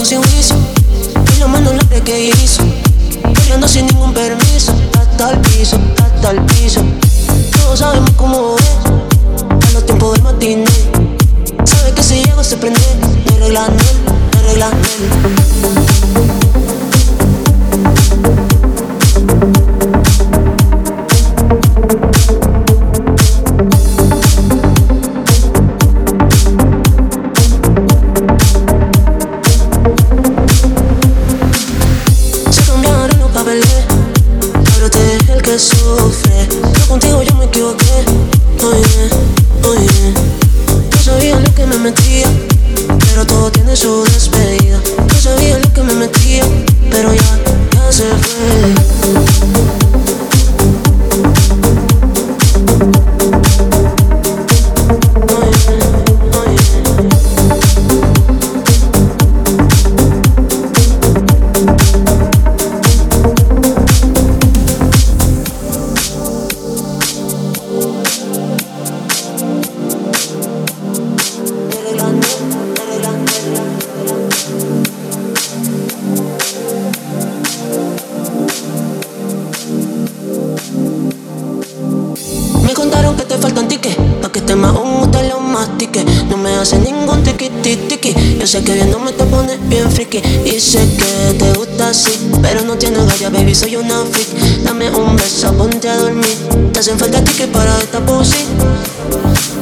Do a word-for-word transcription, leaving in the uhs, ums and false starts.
sin juicio y la mano en la que hizo, corriendo sin ningún permiso, hasta el piso, hasta el piso. Todos sabemos cómo es a los tiempos del matiné. Sabe que si llego se prende, no hay regla, no hay regla, no. Sufre, pero contigo yo me equivoqué. Oye, oye, no sabía lo que me metía, pero todo tiene su despedida. No sabía lo que me metía, pero ya, ya se fue. Me contaron que te faltan tickets, pa' que este mahón te lo mastique. No me hace ningún tiki tiki tiki. Yo sé que viéndome te pones bien friki. Y sé que te gusta así, pero no tienes galla, baby, soy una freak. Dame un beso, ponte a dormir. Te hacen falta tickets para esta pussy.